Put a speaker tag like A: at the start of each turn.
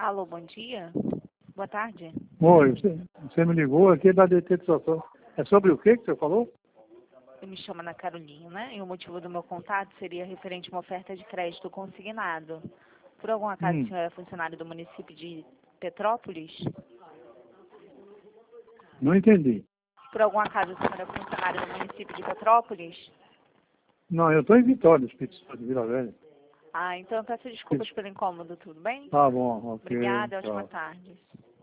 A: Alô, bom dia. Boa tarde.
B: Oi, você me ligou aqui da detetização. É sobre o que você falou?
A: Eu me chamo Ana Carolina e o motivo do meu contato seria referente a uma oferta de crédito consignado. Por algum acaso o senhor é funcionário do município de Petrópolis?
B: Não entendi.
A: Por algum acaso o senhor é funcionário do município de Petrópolis?
B: Não, eu estou em Vitória, Espírito Santo de Vila Velha.
A: Ah, então eu peço desculpas pelo incômodo, tudo bem?
B: Tá bom, ok.
A: Obrigada,
B: Tchau.
A: ótima tarde.